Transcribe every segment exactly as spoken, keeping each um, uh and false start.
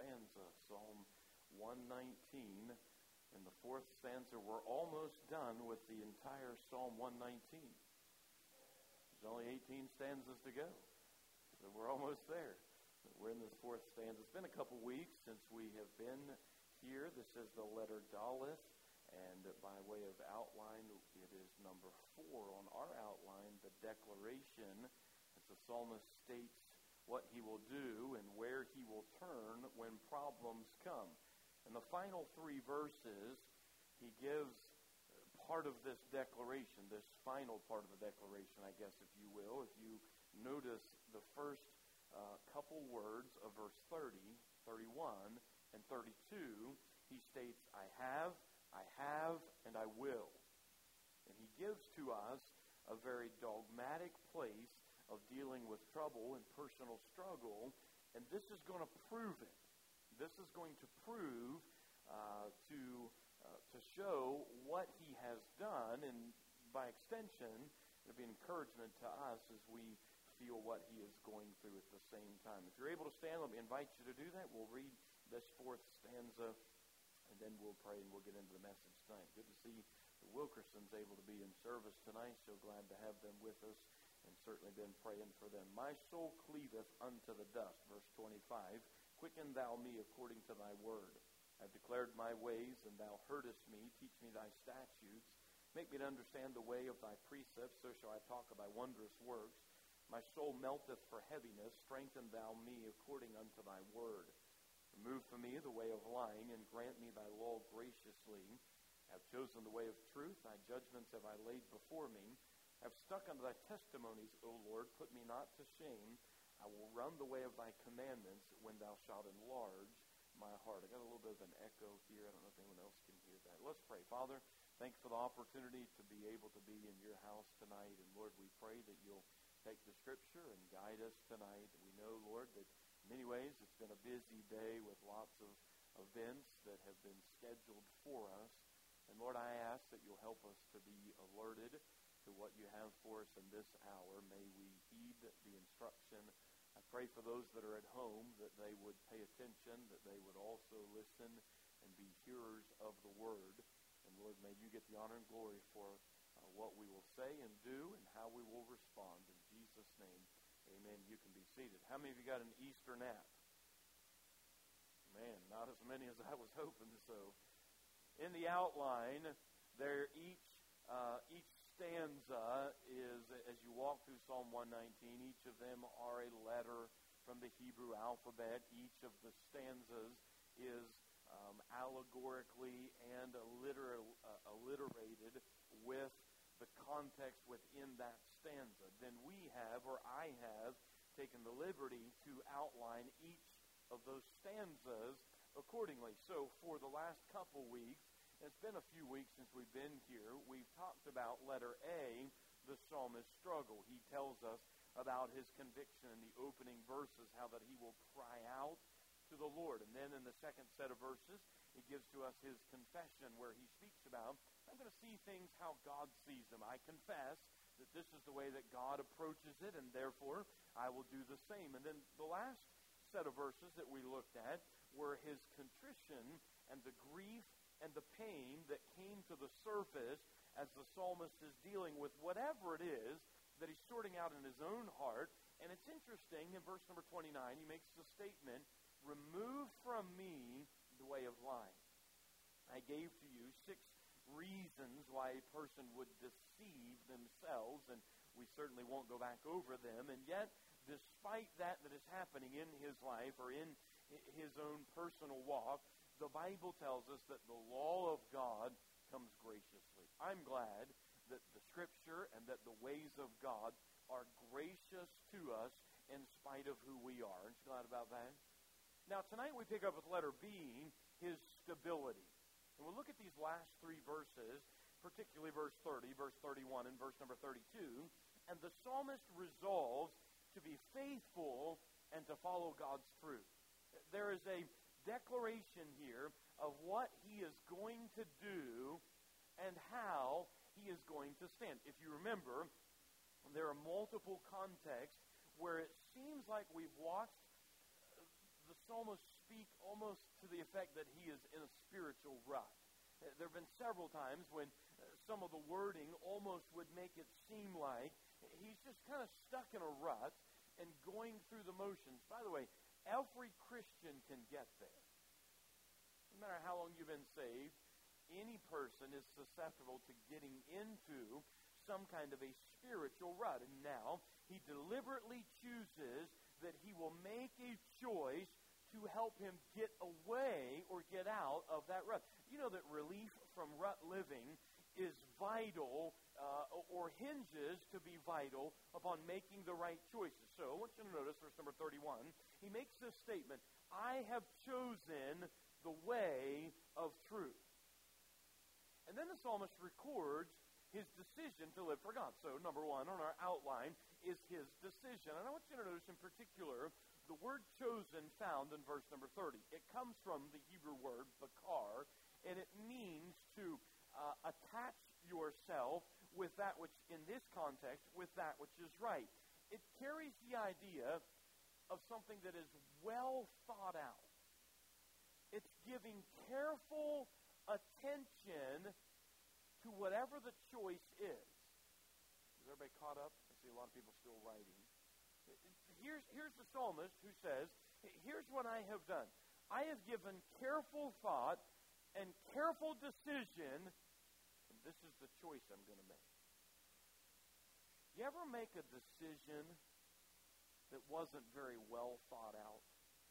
stanza, Psalm one nineteen. In the fourth stanza, we're almost done with the entire Psalm one nineteen. There's only eighteen stanzas to go, so we're almost there. We're in this fourth stanza. It's been a couple weeks since we have been here. This is the letter Daleth, and by way of outline, it is number four on our outline, the declaration, as the psalmist states what he will do and where he will turn when problems come. In the final three verses, he gives part of this declaration, this final part of the declaration, I guess, if you will. If you notice the first uh, couple words of verse thirty, thirty-one, and thirty-two, he states, I have, I have, and I will. And he gives to us a very dogmatic place of dealing with trouble and personal struggle, and this is going to prove it. This is going to prove, uh, to uh, to show what he has done, and by extension, it'll be an encouragement to us as we feel what he is going through at the same time. If you're able to stand, let me invite you to do that. We'll read this fourth stanza, and then we'll pray and we'll get into the message tonight. Good to see the Wilkersons able to be in service tonight. So glad to have them with us, and certainly been praying for them. My soul cleaveth unto the dust, verse twenty-five. Quicken thou me according to thy word. I have declared my ways, and thou heardest me. Teach me thy statutes. Make me to understand the way of thy precepts, so shall I talk of thy wondrous works. My soul melteth for heaviness. Strengthen thou me according unto thy word. Remove from me the way of lying, and grant me thy law graciously. I have chosen the way of truth. Thy judgments have I laid before me. I have stuck unto thy testimonies, O Lord. Put me not to shame. I will run the way of thy commandments when thou shalt enlarge my heart. I got a little bit of an echo here. I don't know if anyone else can hear that. Let's pray. Father, thanks for the opportunity to be able to be in your house tonight. And Lord, we pray that you'll take the scripture and guide us tonight. We know, Lord, that in many ways it's been a busy day with lots of events that have been scheduled for us. And Lord, I ask that you'll help us to be alerted to what you have for us in this hour. May we heed the instruction. I pray for those that are at home that they would pay attention, that they would also listen and be hearers of the word. And Lord, may you get the honor and glory for uh, what we will say and do and how we will respond. In Jesus' name, amen. You can be seated. How many of you got an Easter nap? Man, not as many as I was hoping. So, in the outline, there each uh, each stanza is, as you walk through Psalm one nineteen, each of them are a letter from the Hebrew alphabet. Each of the stanzas is um, allegorically and alliter- uh, alliterated with the context within that stanza. Then we have, or I have, taken the liberty to outline each of those stanzas accordingly. So for the last couple weeks, it's been a few weeks since we've been here, we've talked about letter A, the psalmist's struggle. He tells us about his conviction in the opening verses, how that he will cry out to the Lord. And then in the second set of verses, he gives to us his confession, where he speaks about, I'm going to see things how God sees them. I confess that this is the way that God approaches it, and therefore I will do the same. And then the last set of verses that we looked at were his contrition and the grief and the pain that came to the surface as the psalmist is dealing with whatever it is that he's sorting out in his own heart. And it's interesting, in verse number twenty-nine, he makes the statement, remove from me the way of lying. I gave to you six reasons why a person would deceive themselves, and we certainly won't go back over them. And yet, despite that that is happening in his life or in his own personal walk, the Bible tells us that the law of God comes graciously. I'm glad that the Scripture and that the ways of God are gracious to us in spite of who we are. Aren't you glad about that? Now, tonight we pick up with letter B, his stability. And we'll look at these last three verses, particularly verse thirty, verse thirty-one, and verse number thirty-two. And the psalmist resolves to be faithful and to follow God's truth. There is a declaration here of what he is going to do and how he is going to stand. If you remember, there are multiple contexts where it seems like we've watched the psalmist speak almost to the effect that he is in a spiritual rut. There have been several times when some of the wording almost would make it seem like he's just kind of stuck in a rut and going through the motions. By the way, every Christian can get there. No matter how long you've been saved, any person is susceptible to getting into some kind of a spiritual rut. And now, he deliberately chooses that he will make a choice to help him get away or get out of that rut. You know that relief from rut living is vital uh, or hinges to be vital upon making the right choices. So I want you to notice verse number thirty-one. He makes this statement, I have chosen the way of truth. And then the psalmist records his decision to live for God. So number one on our outline is his decision. And I want you to notice in particular the word chosen found in verse number thirty. It comes from the Hebrew word bakar, and it means to uh, attach yourself with that which, in this context, with that which is right. It carries the idea of something that is well thought out. It's giving careful attention to whatever the choice is. Is everybody caught up? I see a lot of people still writing. Here's, here's the psalmist who says, here's what I have done. I have given careful thought and careful decision, and this is the choice I'm going to make. You ever make a decision that wasn't very well thought out?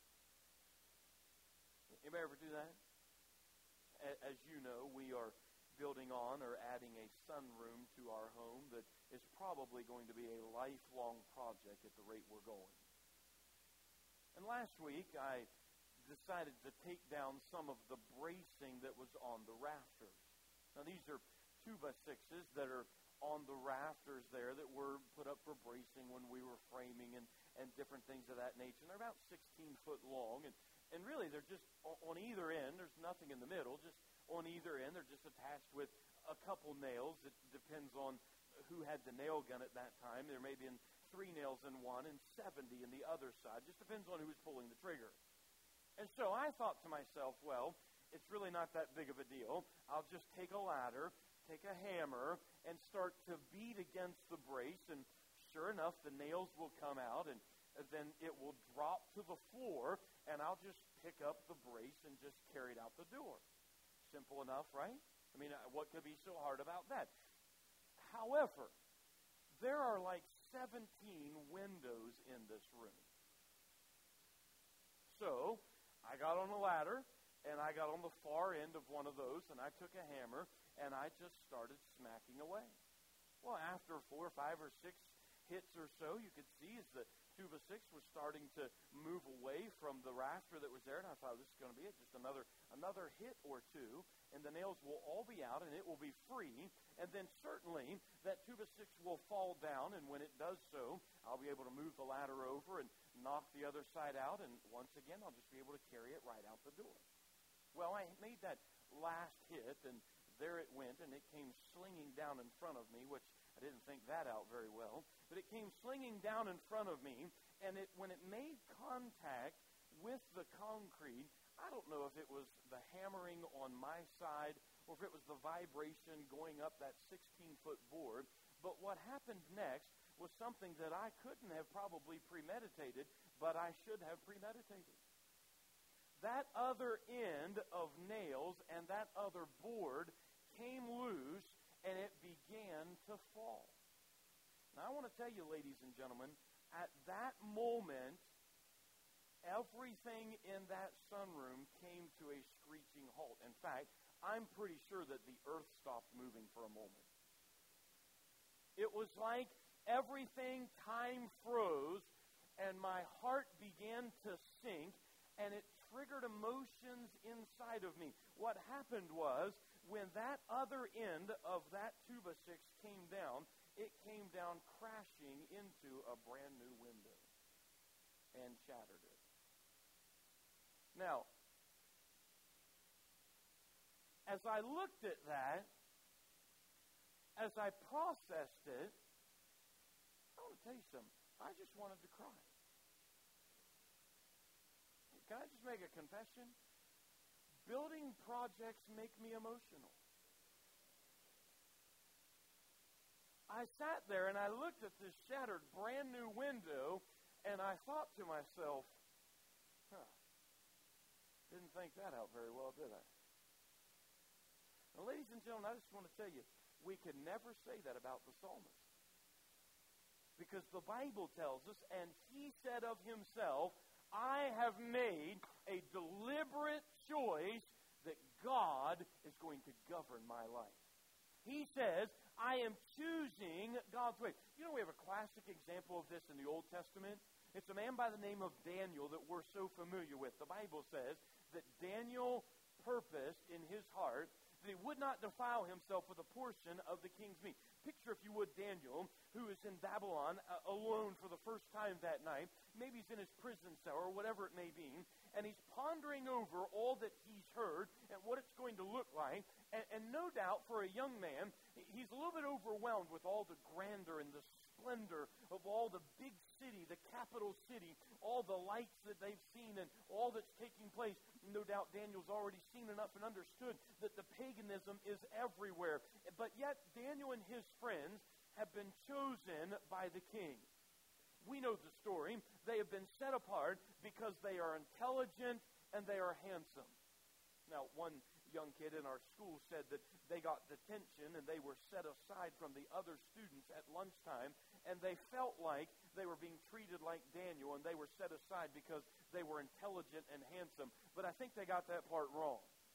Anybody ever do that? As you know, we are building on or adding a sunroom to our home that is probably going to be a lifelong project at the rate we're going. And last week, I decided to take down some of the bracing that was on the rafters. Now, these are two by sixes that are on the rafters there that were put up for bracing when we were framing and, and different things of that nature. And they're about sixteen foot long, and, and really they're just on either end. There's nothing in the middle, just on either end. They're just attached with a couple nails. It depends on who had the nail gun at that time. There may be three nails in one and seventy in the other side. Just depends on who was pulling the trigger. And so I thought to myself, well, it's really not that big of a deal. I'll just take a ladder, take a hammer, and start to beat against the brace, and sure enough, the nails will come out, and then it will drop to the floor, and I'll just pick up the brace and just carry it out the door. Simple enough, right? I mean, what could be so hard about that? However, there are like seventeen windows in this room. So, I got on a ladder, and I got on the far end of one of those, and I took a hammer, and I just started smacking away. Well, after four or five or six hits or so, you could see as the two by six was starting to move away from the rafter that was there, and I thought, this is going to be it, just another another hit or two, and the nails will all be out, and it will be free, and then certainly that two by six will fall down, and when it does so, I'll be able to move the ladder over and knock the other side out, and once again, I'll just be able to carry it right out the door. Well, I made that last hit, and there it went, and it came slinging down in front of me, which I didn't think that out very well, but it came slinging down in front of me, and it when it made contact with the concrete, I don't know if it was the hammering on my side or if it was the vibration going up that sixteen-foot board, but what happened next was something that I couldn't have probably premeditated, but I should have premeditated. That other end of nails and that other board came loose, and it began to fall. Now, I want to tell you, ladies and gentlemen, at that moment, everything in that sunroom came to a screeching halt. In fact, I'm pretty sure that the earth stopped moving for a moment. It was like everything time froze, and my heart began to sink, and it triggered emotions inside of me. What happened was, when that other end of that two by six came down, it came down crashing into a brand new window and shattered it. Now, as I looked at that, as I processed it, I want to tell you something. I just wanted to cry. Can I just just make a confession? Building projects make me emotional. I sat there and I looked at this shattered brand new window and I thought to myself, huh, didn't think that out very well, did I? Now, ladies and gentlemen, I just want to tell you, we can never say that about the psalmist. Because the Bible tells us, and he said of himself, I have made a deliberate choice that God is going to govern my life. He says, I am choosing God's way. You know, we have a classic example of this in the Old Testament. It's a man by the name of Daniel that we're so familiar with. The Bible says that Daniel purposed in his heart that he would not defile himself with a portion of the king's meat. Picture, if you would, Daniel, who is in Babylon uh, alone for the first time that night. Maybe he's in his prison cell or whatever it may be, and he's pondering over all that he's heard and what it's going to look like. And, and no doubt, for a young man, he's a little bit overwhelmed with all the grandeur and the splendor of all the big city, the capital city, all the lights that they've seen and all that's taking place. No doubt Daniel's already seen enough and understood that the paganism is everywhere. But yet Daniel and his friends have been chosen by the king. We know the story. They have been set apart because they are intelligent and they are handsome. Now, one young kid in our school said that they got detention and they were set aside from the other students at lunchtime, and they felt like they were being treated like Daniel, and they were set aside because they were intelligent and handsome. But I think they got that part wrong.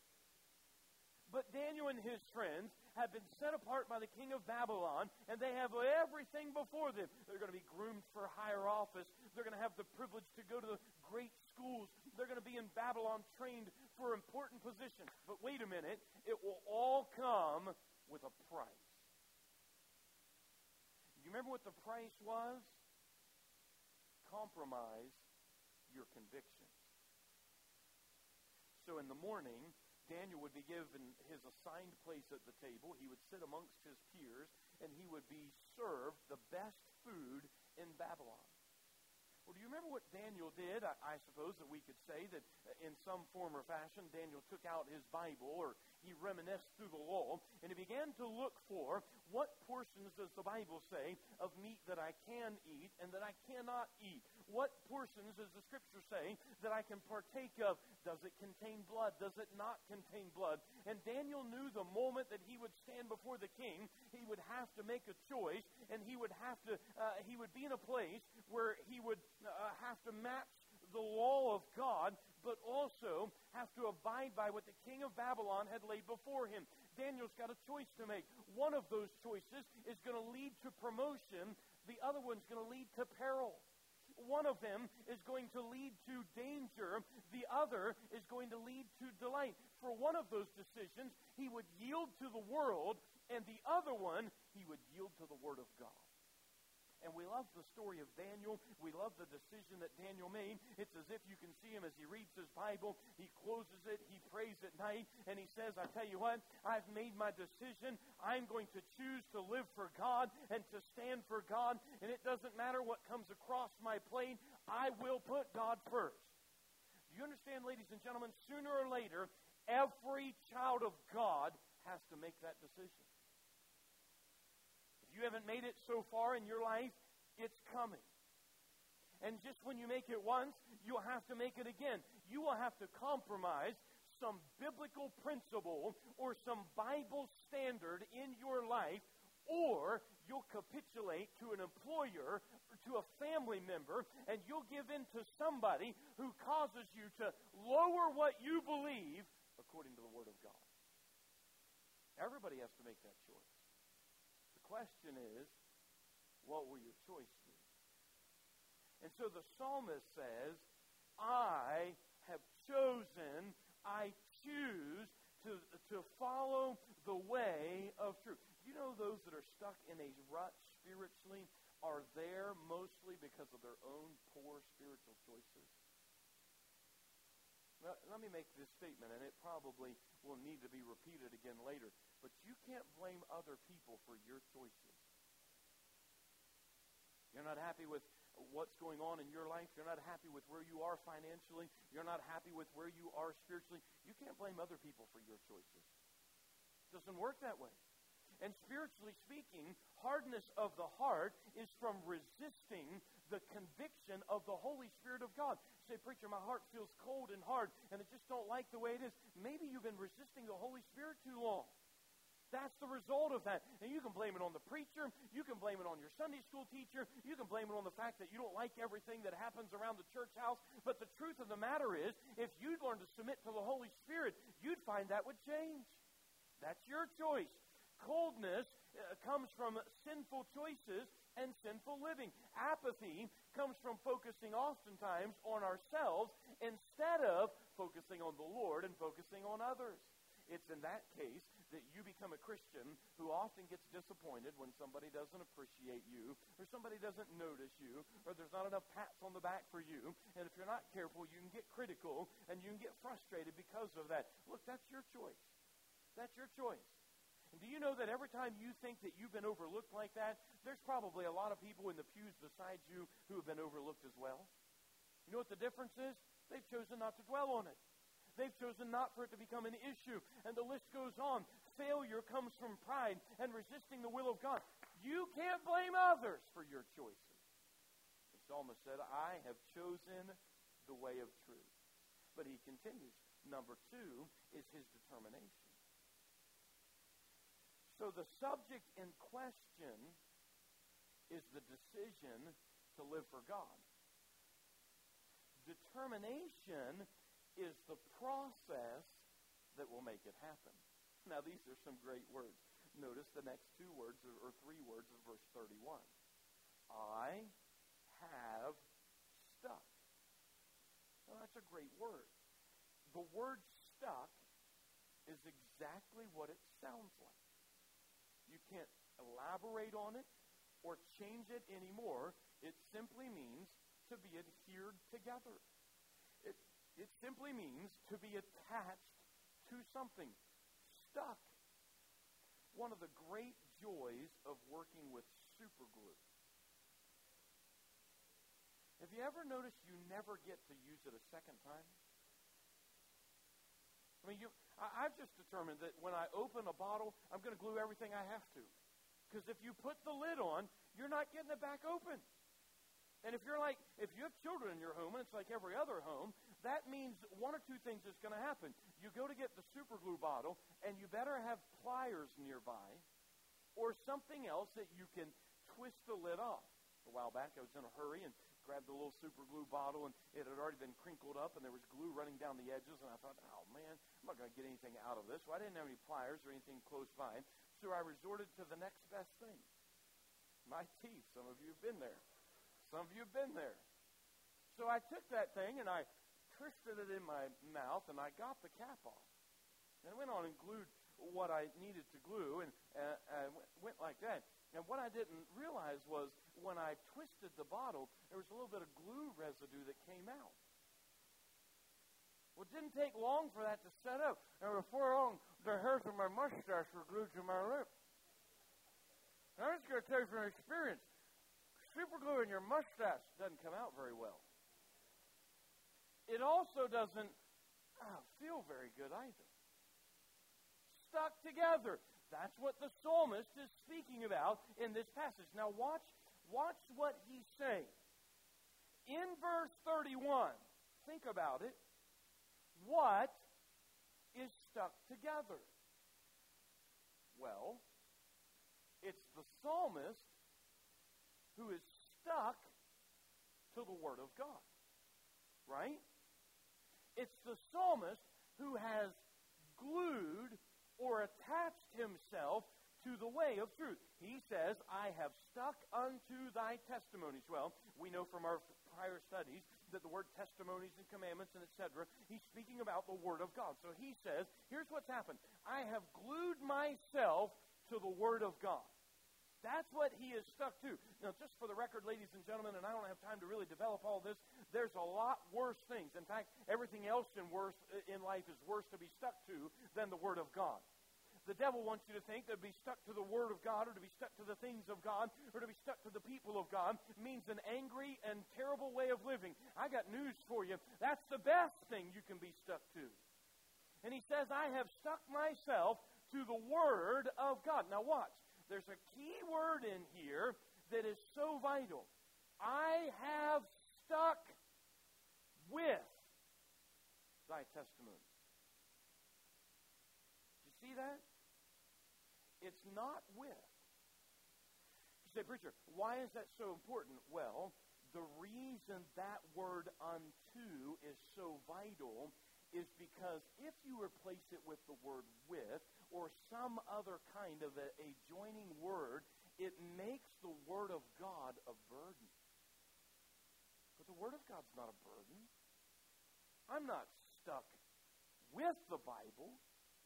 But Daniel and his friends have been set apart by the king of Babylon, and they have everything before them. They're going to be groomed for higher office. They're going to have the privilege to go to the great schools. They're going to be in Babylon trained for important positions. But wait a minute, it will all come with a price. You remember what the price was? Compromise your convictions. So in the morning, Daniel would be given his assigned place at the table. He would sit amongst his peers, and he would be served the best food in Babylon. Well, do you remember what Daniel did? I, I suppose that we could say that in some form or fashion, Daniel took out his Bible, or he reminisced through the law, and he began to look for what portions does the Bible say of meat that I can eat and that I cannot eat. What portions does the Scripture say that I can partake of? Does it contain blood? Does it not contain blood? And Daniel knew the moment that he would stand before the king, he would have to make a choice, and he would have to, uh, he would be in a place where he would uh, have to match the law of God, but also have to abide by what the king of Babylon had laid before him. Daniel's got a choice to make. One of those choices is going to lead to promotion. The other one's going to lead to peril. One of them is going to lead to danger. The other is going to lead to delight. For one of those decisions, he would yield to the world, and the other one, he would yield to the Word of God. And we love the story of Daniel. We love the decision that Daniel made. It's as if you can see him as he reads his Bible. He closes it. He prays at night. And he says, I tell you what, I've made my decision. I'm going to choose to live for God and to stand for God. And it doesn't matter what comes across my plate. I will put God first. Do you understand, ladies and gentlemen? Sooner or later, every child of God has to make that decision. You haven't made it so far in your life, it's coming. And just when you make it once, you'll have to make it again. You will have to compromise some biblical principle or some Bible standard in your life, or you'll capitulate to an employer or to a family member, and you'll give in to somebody who causes you to lower what you believe according to the Word of God. Everybody has to make that choice. The question is, what will your choice be? And so the psalmist says, I have chosen, I choose to, to follow the way of truth. You know, those that are stuck in a rut spiritually are there mostly because of their own poor spiritual choices. Now, let me make this statement, and it probably will need to be repeated again later. But you can't blame other people for your choices. You're not happy with what's going on in your life, you're not happy with where you are financially, you're not happy with where you are spiritually, you can't blame other people for your choices. It doesn't work that way. And spiritually speaking, hardness of the heart is from resisting the conviction of the Holy Spirit of God. You say, preacher, my heart feels cold and hard, and I just don't like the way it is. Maybe you've been resisting the Holy Spirit too long. That's the result of that. And you can blame it on the preacher. You can blame it on your Sunday school teacher. You can blame it on the fact that you don't like everything that happens around the church house. But the truth of the matter is, if you'd learn to submit to the Holy Spirit, you'd find that would change. That's your choice. Coldness uh, comes from sinful choices and sinful living. Apathy comes from focusing oftentimes on ourselves instead of focusing on the Lord and focusing on others. It's in that case that you become a Christian who often gets disappointed when somebody doesn't appreciate you, or somebody doesn't notice you, or there's not enough pats on the back for you. And if you're not careful, you can get critical and you can get frustrated because of that. Look, that's your choice. That's your choice. And do you know that every time you think that you've been overlooked like that, there's probably a lot of people in the pews beside you who have been overlooked as well? You know what the difference is? They've chosen not to dwell on it. They've chosen not for it to become an issue. And the list goes on. Failure comes from pride and resisting the will of God. You can't blame others for your choices. The psalmist said, I have chosen the way of truth. But he continues. Number two is his determination. So the subject in question is the decision to live for God. Determination is the process that will make it happen. Now, these are some great words. Notice the next two words, or three words of verse thirty-one. I have stuck. Now, that's a great word. The word stuck is exactly what it sounds like. You can't elaborate on it or change it anymore. It simply means to be adhered together. It, it simply means to be attached to something. Stuck. One of the great joys of working with super glue. Have you ever noticed you never get to use it a second time? I mean, you, I, I've just determined that when I open a bottle, I'm going to glue everything I have to. Because if you put the lid on, you're not getting it back open. And if you're like, if you have children in your home, and it's like every other home, that means one or two things is going to happen. You go to get the super glue bottle, and you better have pliers nearby, or something else that you can twist the lid off. A while back, I was in a hurry and grabbed a little super glue bottle, and it had already been crinkled up, and there was glue running down the edges, and I thought, oh, man, I'm not going to get anything out of this. Well, I didn't have any pliers or anything close by, so I resorted to the next best thing. My teeth. Some of you have been there. Some of you have been there. So I took that thing, and I twisted it in my mouth, and I got the cap off. And I went on and glued what I needed to glue, and uh, I went like that. And what I didn't realize was when I twisted the bottle, there was a little bit of glue residue that came out. Well, it didn't take long for that to set up. And before long, the hairs of my mustache were glued to my lip. Now, I'm just going to tell you from experience, super glue in your mustache doesn't come out very well. It also doesn't oh, feel very good either. Stuck together. That's what the psalmist is speaking about in this passage. Now watch, watch what he's saying. In verse thirty-one, think about it. What is stuck together? Well, it's the psalmist who is stuck to the Word of God. Right? It's the psalmist who has glued or attached himself to the way of truth. He says, I have stuck unto thy testimonies. Well, we know from our prior studies that the word testimonies and commandments and et cetera, he's speaking about the Word of God. So he says, here's what's happened. I have glued myself to the Word of God. That's what he is stuck to. Now, just for the record, ladies and gentlemen, and I don't have time to really develop all this, there's a lot worse things. In fact, everything else in worse in life is worse to be stuck to than the Word of God. The devil wants you to think that to be stuck to the Word of God or to be stuck to the things of God or to be stuck to the people of God means an angry and terrible way of living. I got news for you. That's the best thing you can be stuck to. And he says, I have stuck myself to the Word of God. Now watch. There's a key word in here that is so vital. I have stuck with thy testimony. You see that? It's not with. You say, preacher, why is that so important? Well, the reason that word unto is so vital is because if you replace it with the word with or some other kind of a, a joining word, it makes the Word of God a burden. But the Word of God's not a burden. I'm not stuck with the Bible.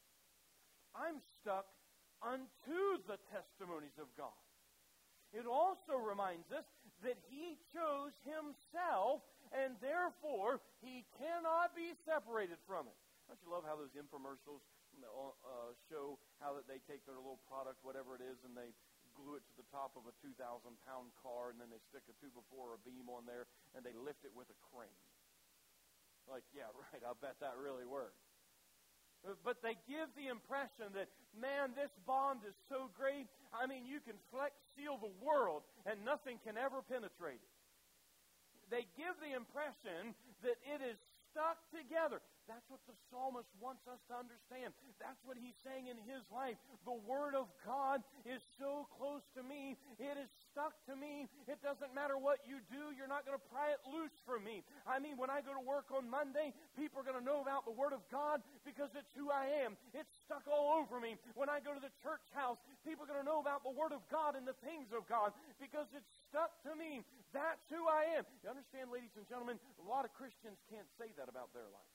I'm stuck unto the testimonies of God. It also reminds us that He chose Himself, and therefore He cannot be separated from it. Don't you love how those infomercials uh, show how that they take their little product, whatever it is, and they glue it to the top of a two thousand pound car, and then they stick a two by four or a beam on there, and they lift it with a crane. Like, yeah, right, I bet that really worked. But they give the impression that, man, this bond is so great, I mean, you can flex seal the world, and nothing can ever penetrate it. They give the impression that it is stuck together. That's what the psalmist wants us to understand. That's what he's saying in his life. The Word of God is so close to me. It is stuck to me. It doesn't matter what you do. You're not going to pry it loose from me. I mean, when I go to work on Monday, people are going to know about the Word of God because it's who I am. It's stuck all over me. When I go to the church house, people are going to know about the Word of God and the things of God because it's stuck to me. That's who I am. You understand, ladies and gentlemen, a lot of Christians can't say that about their life.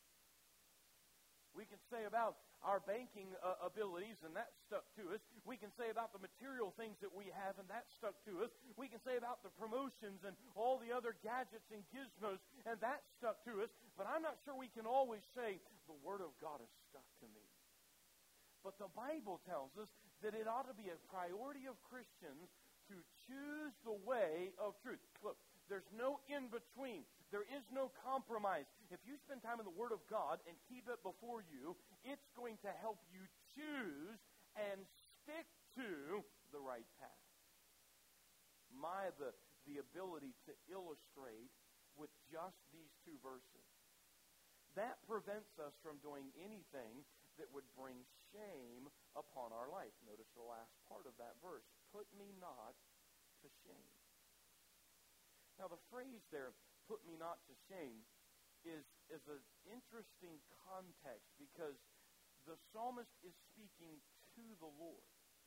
We can say about our banking uh, abilities, and that's stuck to us. We can say about the material things that we have, and that's stuck to us. We can say about the promotions and all the other gadgets and gizmos, and that's stuck to us. But I'm not sure we can always say, the Word of God is stuck to me. But the Bible tells us that it ought to be a priority of Christians to choose the way of truth. Look, there's no in-between. There is no compromise. If you spend time in the Word of God and keep it before you, it's going to help you choose and stick to the right path. My, the, the ability to illustrate with just these two verses. That prevents us from doing anything that would bring shame upon our life. Notice the last part of that verse. Put me not to shame. Now the phrase there, put me not to shame, is, is an interesting context because the psalmist is speaking to the Lord.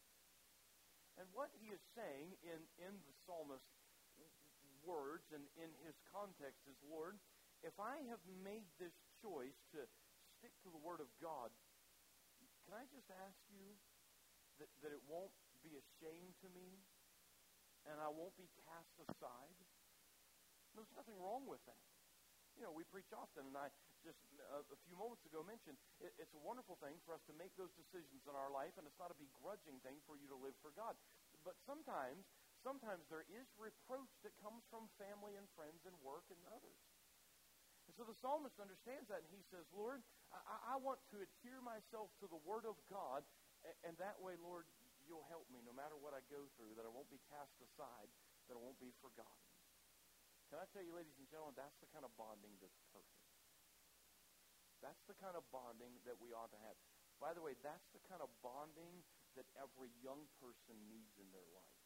And what he is saying in, in the psalmist's words and in his context is, Lord, if I have made this choice to stick to the Word of God, can I just ask you that, that it won't be a shame to me and I won't be cast aside? There's nothing wrong with that. You know, we preach often, and I just uh, a few moments ago mentioned, it, it's a wonderful thing for us to make those decisions in our life, and it's not a begrudging thing for you to live for God. But sometimes, sometimes there is reproach that comes from family and friends and work and others. And so the psalmist understands that, and he says, Lord, I, I want to adhere myself to the Word of God, and, and that way, Lord, you'll help me no matter what I go through, that I won't be cast aside, that I won't be forgotten. Can I tell you, ladies and gentlemen, that's the kind of bonding that's perfect. That's the kind of bonding that we ought to have. By the way, that's the kind of bonding that every young person needs in their life.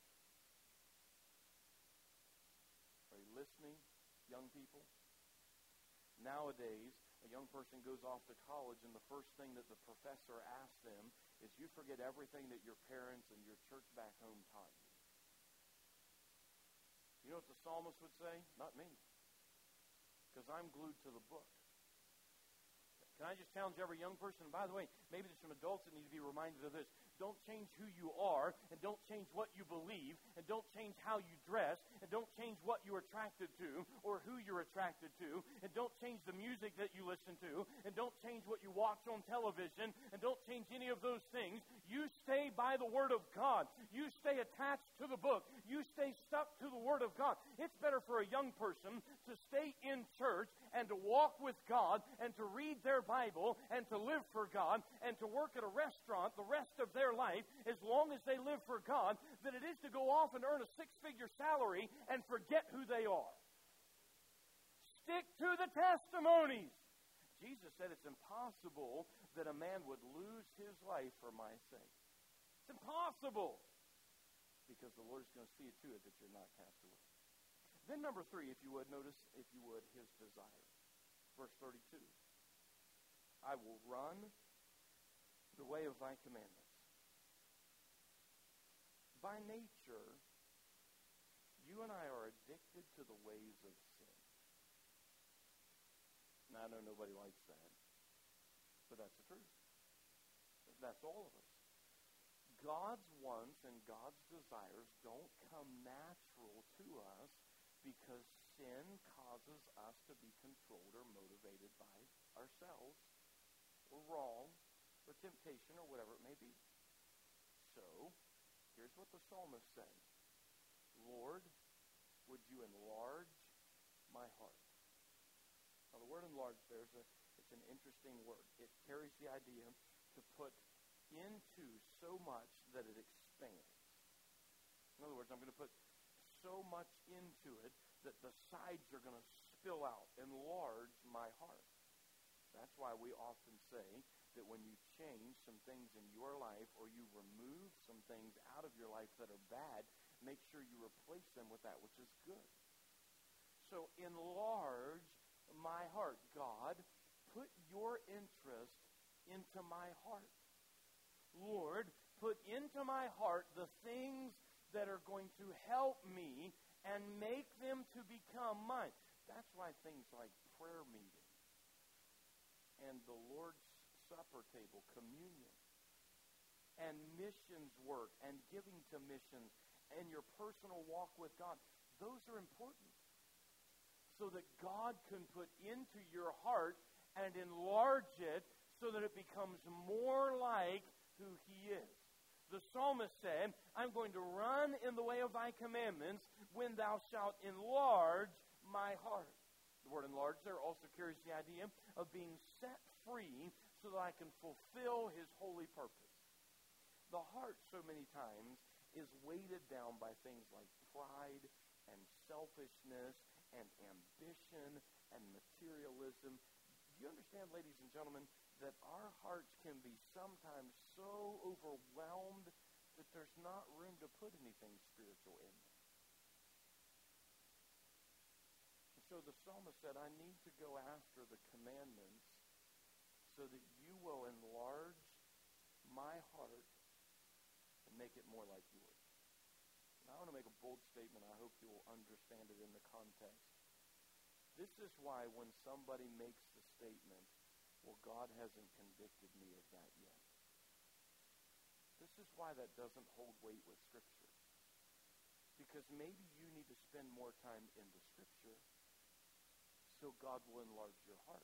Are you listening, young people? Nowadays, a young person goes off to college, and the first thing that the professor asks them is, you forget everything that your parents and your church back home taught you. You know what the psalmist would say? Not me. Because I'm glued to the book. Can I just challenge every young person? And by the way, maybe there's some adults that need to be reminded of this. Don't change who you are, and don't change what you believe, and don't change how you dress, and don't change what you're attracted to or who you're attracted to, and don't change the music that you listen to, and don't change what you watch on television, and don't change any of those things. You stay by the Word of God. You stay attached to the book. You stay stuck to the Word of God. It's better for a young person to stay in church and to walk with God and to read their Bible and to live for God and to work at a restaurant the rest of their life as long as they live for God than it is to go off and earn a six-figure salary and forget who they are. Stick to the testimonies. Jesus said it's impossible that a man would lose his life for my sake. It's impossible. Because the Lord's going to see it to it that you're not cast away. Then number three, if you would, notice, if you would, his desire. Verse thirty-two. I will run the way of thy commandments. By nature, you and I are addicted to the ways of sin. Now, I know nobody likes that, but that's the truth. That's all of us. God's wants and God's desires don't come natural to us because sin causes us to be controlled or motivated by ourselves or wrong or temptation or whatever it may be. So, here's what the psalmist says. Lord, would you enlarge my heart? Now, the word enlarge there is a, it's an interesting word. It carries the idea to put into so much that it expands. In other words, I'm going to put so much into it that the sides are going to spill out. Enlarge my heart. That's why we often say that when you change some things in your life or you remove some things out of your life that are bad, make sure you replace them with that which is good. So enlarge my heart, God. Put your interest into my heart. Lord, put into my heart the things that are going to help me and make them to become mine. That's why things like prayer meeting and the Lord's Supper table, communion, and missions work and giving to missions and your personal walk with God, those are important. So that God can put into your heart and enlarge it so that it becomes more like who He is. The psalmist said, I'm going to run in the way of thy commandments when thou shalt enlarge my heart. The word enlarge there also carries the idea of being set free so that I can fulfill His holy purpose. The heart, so many times, is weighted down by things like pride and selfishness and ambition and materialism. Do you understand, ladies and gentlemen, that our hearts can be sometimes so overwhelmed that there's not room to put anything spiritual in them? And so the psalmist said, I need to go after the commandments so that you will enlarge my heart and make it more like yours. I want to make a bold statement. I hope you will understand it in the context. This is why when somebody makes the statement, well, God hasn't convicted me of that yet. This is why that doesn't hold weight with Scripture. Because maybe you need to spend more time in the Scripture so God will enlarge your heart.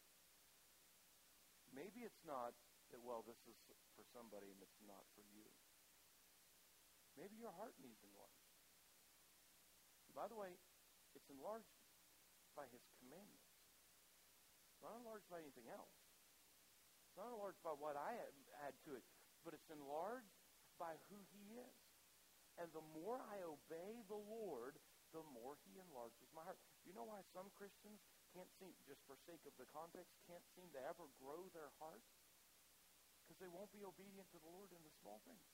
Maybe it's not that, well, this is for somebody and it's not for you. Maybe your heart needs enlarged. By the way, it's enlarged by His commandments. It's not enlarged by anything else. It's not enlarged by what I add to it, but it's enlarged by who He is. And the more I obey the Lord, the more He enlarges my heart. You know why some Christians can't seem, just for sake of the context, can't seem to ever grow their heart? Because they won't be obedient to the Lord in the small things.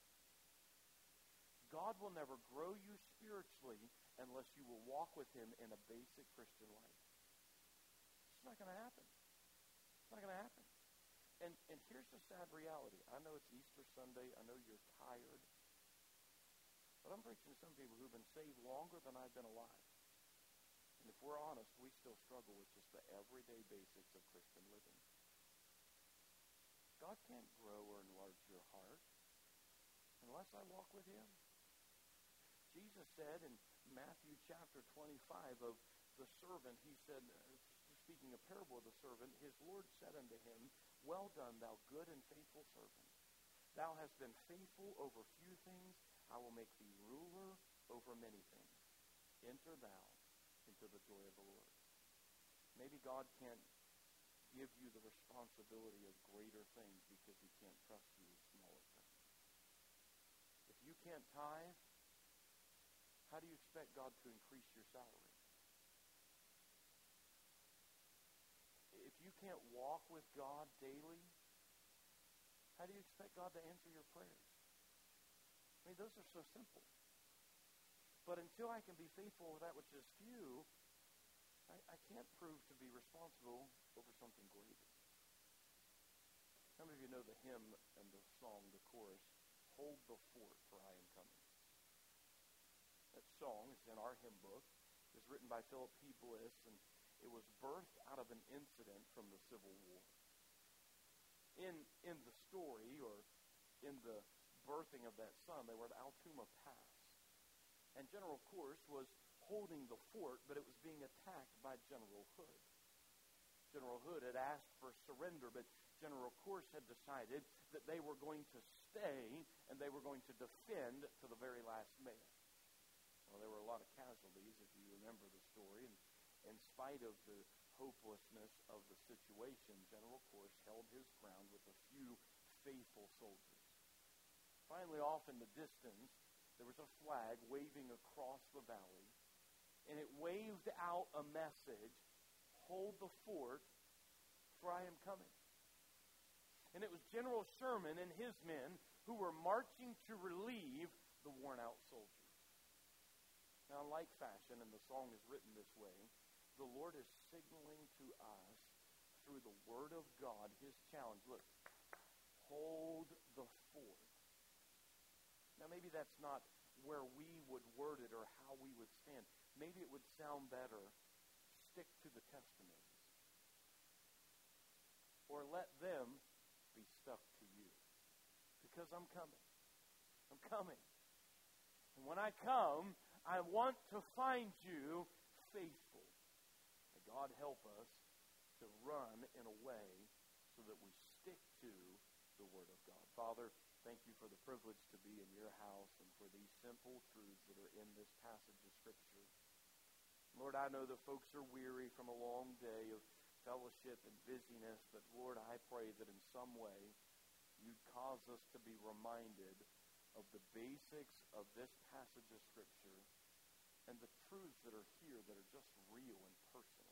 God will never grow you spiritually unless you will walk with Him in a basic Christian life. It's not going to happen. It's not going to happen. And, and here's the sad reality. I know it's Easter Sunday. I know you're tired. But I'm preaching to some people who've been saved longer than I've been alive. And if we're honest, we still struggle with just the everyday basics of Christian living. God can't grow or enlarge your heart unless I walk with Him. Jesus said in Matthew chapter twenty-five of the servant, He said, speaking a parable of the servant, his Lord said unto him, Well done, thou good and faithful servant. Thou hast been faithful over few things. I will make thee ruler over many things. Enter thou into the joy of the Lord. Maybe God can't give you the responsibility of greater things because he can't trust you with smaller things. If you can't tithe, how do you expect God to increase your salary? If you can't walk with God daily, how do you expect God to answer your prayers? I mean, those are so simple. But until I can be faithful with that which is few, I, I can't prove to be responsible over something greater. How many of you know the hymn and the song, the chorus, Hold the Fort, for I am coming? That song is in our hymn book. It was written by Philip P. Bliss, and it was birthed out of an incident from the Civil War. In, in the story, or in the birthing of that son, they were at Altoona Pass. And General Corse was holding the fort, but it was being attacked by General Hood. General Hood had asked for surrender, but General Corse had decided that they were going to stay and they were going to defend to the very last man. Well, there were a lot of casualties, if you remember the story, and in spite of the hopelessness of the situation, General Corse held his ground with a few faithful soldiers. Finally, off in the distance, there was a flag waving across the valley, and it waved out a message, hold the fort, for I am coming. And it was General Sherman and his men who were marching to relieve the worn-out soldiers. Now, in like fashion, and the song is written this way, the Lord is signaling to us through the Word of God his challenge. Look, hold the fort. Now, maybe that's not where we would word it or how we would stand. Maybe it would sound better, stick to the testimonies. Or let them be stuck to you. Because I'm coming. I'm coming. And when I come, I want to find you faithful. May God help us to run in a way so that we stick to the Word of God. Father, thank you for the privilege to be in your house and for these simple truths that are in this passage of Scripture. Lord, I know that folks are weary from a long day of fellowship and busyness, but Lord, I pray that in some way you'd cause us to be reminded of the basics of this passage of Scripture and the truths that are here that are just real and personal.